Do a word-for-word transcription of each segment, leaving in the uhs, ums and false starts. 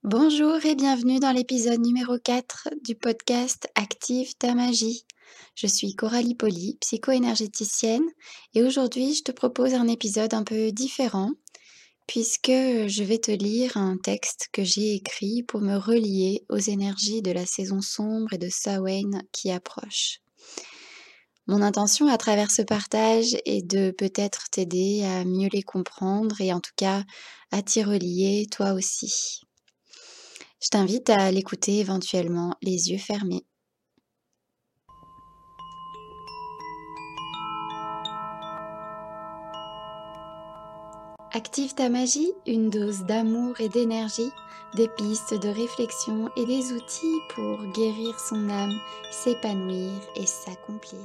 Bonjour et bienvenue dans l'épisode numéro quatre du podcast Active ta magie. Je suis Coralie Poli, psycho-énergéticienne, et aujourd'hui je te propose un épisode un peu différent puisque je vais te lire un texte que j'ai écrit pour me relier aux énergies de la saison sombre et de Samhain qui approche. Mon intention à travers ce partage est de peut-être t'aider à mieux les comprendre et en tout cas à t'y relier toi aussi. Je t'invite à l'écouter éventuellement les yeux fermés. Active ta magie, une dose d'amour et d'énergie, des pistes de réflexion et des outils pour guérir son âme, s'épanouir et s'accomplir.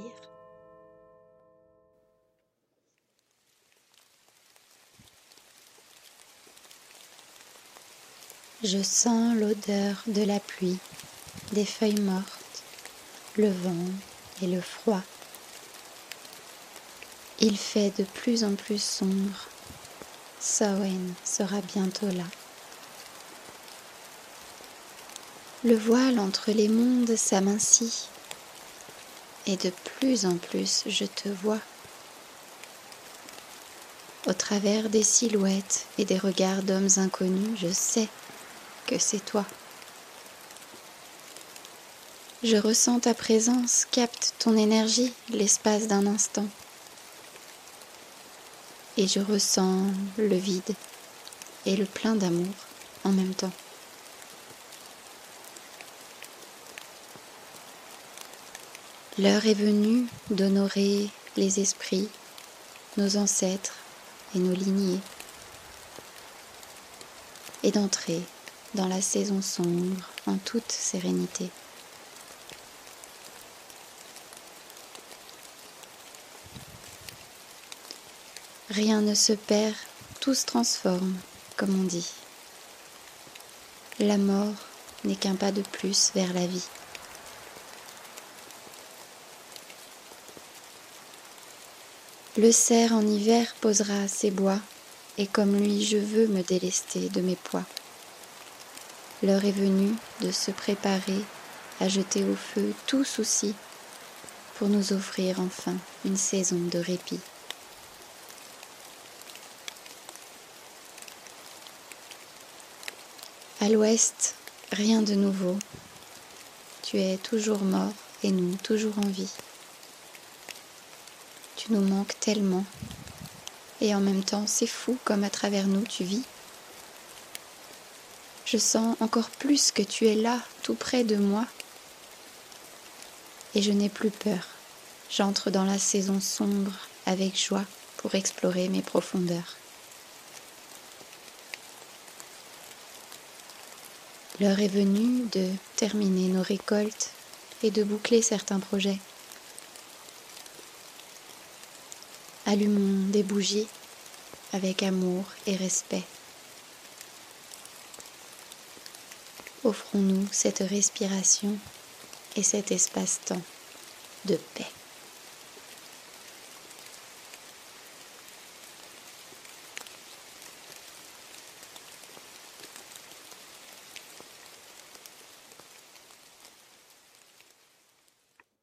Je sens l'odeur de la pluie, des feuilles mortes, le vent et le froid. Il fait de plus en plus sombre. Samhain sera bientôt là. Le voile entre les mondes s'amincit et de plus en plus je te vois. Au travers des silhouettes et des regards d'hommes inconnus, je sais que c'est toi. Je ressens ta présence, capte ton énergie l'espace d'un instant. Et je ressens le vide et le plein d'amour en même temps. L'heure est venue d'honorer les esprits, nos ancêtres et nos lignées, et d'entrer dans la saison sombre en toute sérénité. Rien ne se perd, tout se transforme, comme on dit. La mort n'est qu'un pas de plus vers la vie. Le cerf en hiver posera ses bois, et comme lui je veux me délester de mes poids. L'heure est venue de se préparer à jeter au feu tout souci pour nous offrir enfin une saison de répit. À l'ouest, rien de nouveau. Tu es toujours mort et nous toujours en vie. Tu nous manques tellement. Et en même temps, c'est fou comme à travers nous tu vis. Je sens encore plus que tu es là, tout près de moi. Et je n'ai plus peur. J'entre dans la saison sombre avec joie pour explorer mes profondeurs. L'heure est venue de terminer nos récoltes et de boucler certains projets. Allumons des bougies avec amour et respect. Offrons-nous cette respiration et cet espace-temps de paix.